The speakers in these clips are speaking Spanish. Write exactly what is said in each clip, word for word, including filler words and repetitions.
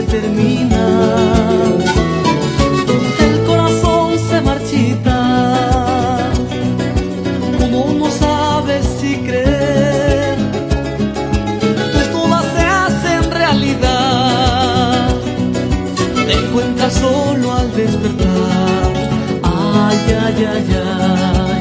termina, el corazón se marchita, uno no sabe si creer, pues todas se hacen realidad, te encuentras solo al despertar. Ay, ay, ay, ay,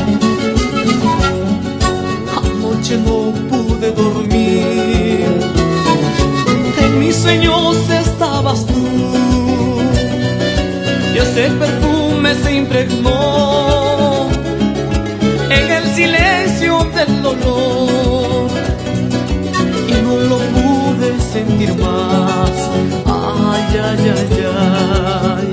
anoche no pude dormir, en mis sueños estabas tú, y ese perfume se impregnó en el silencio del dolor, y no lo pude sentir más. Ay, ay, ay, ay.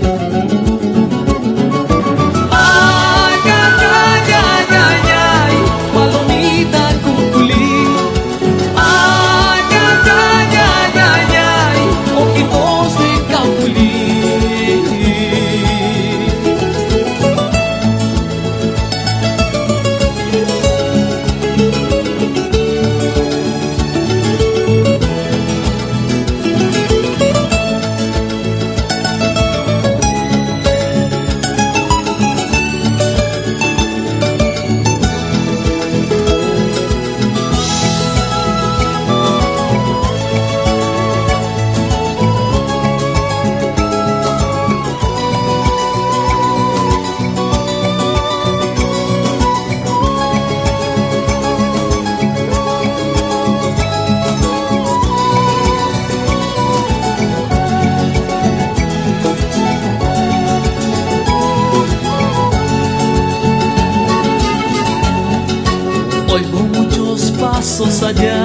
Oigo muchos pasos allá,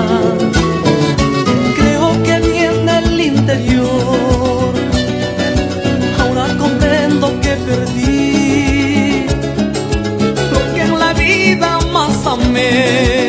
creo que viene el interior. Ahora comprendo que perdí lo que en la vida más amé.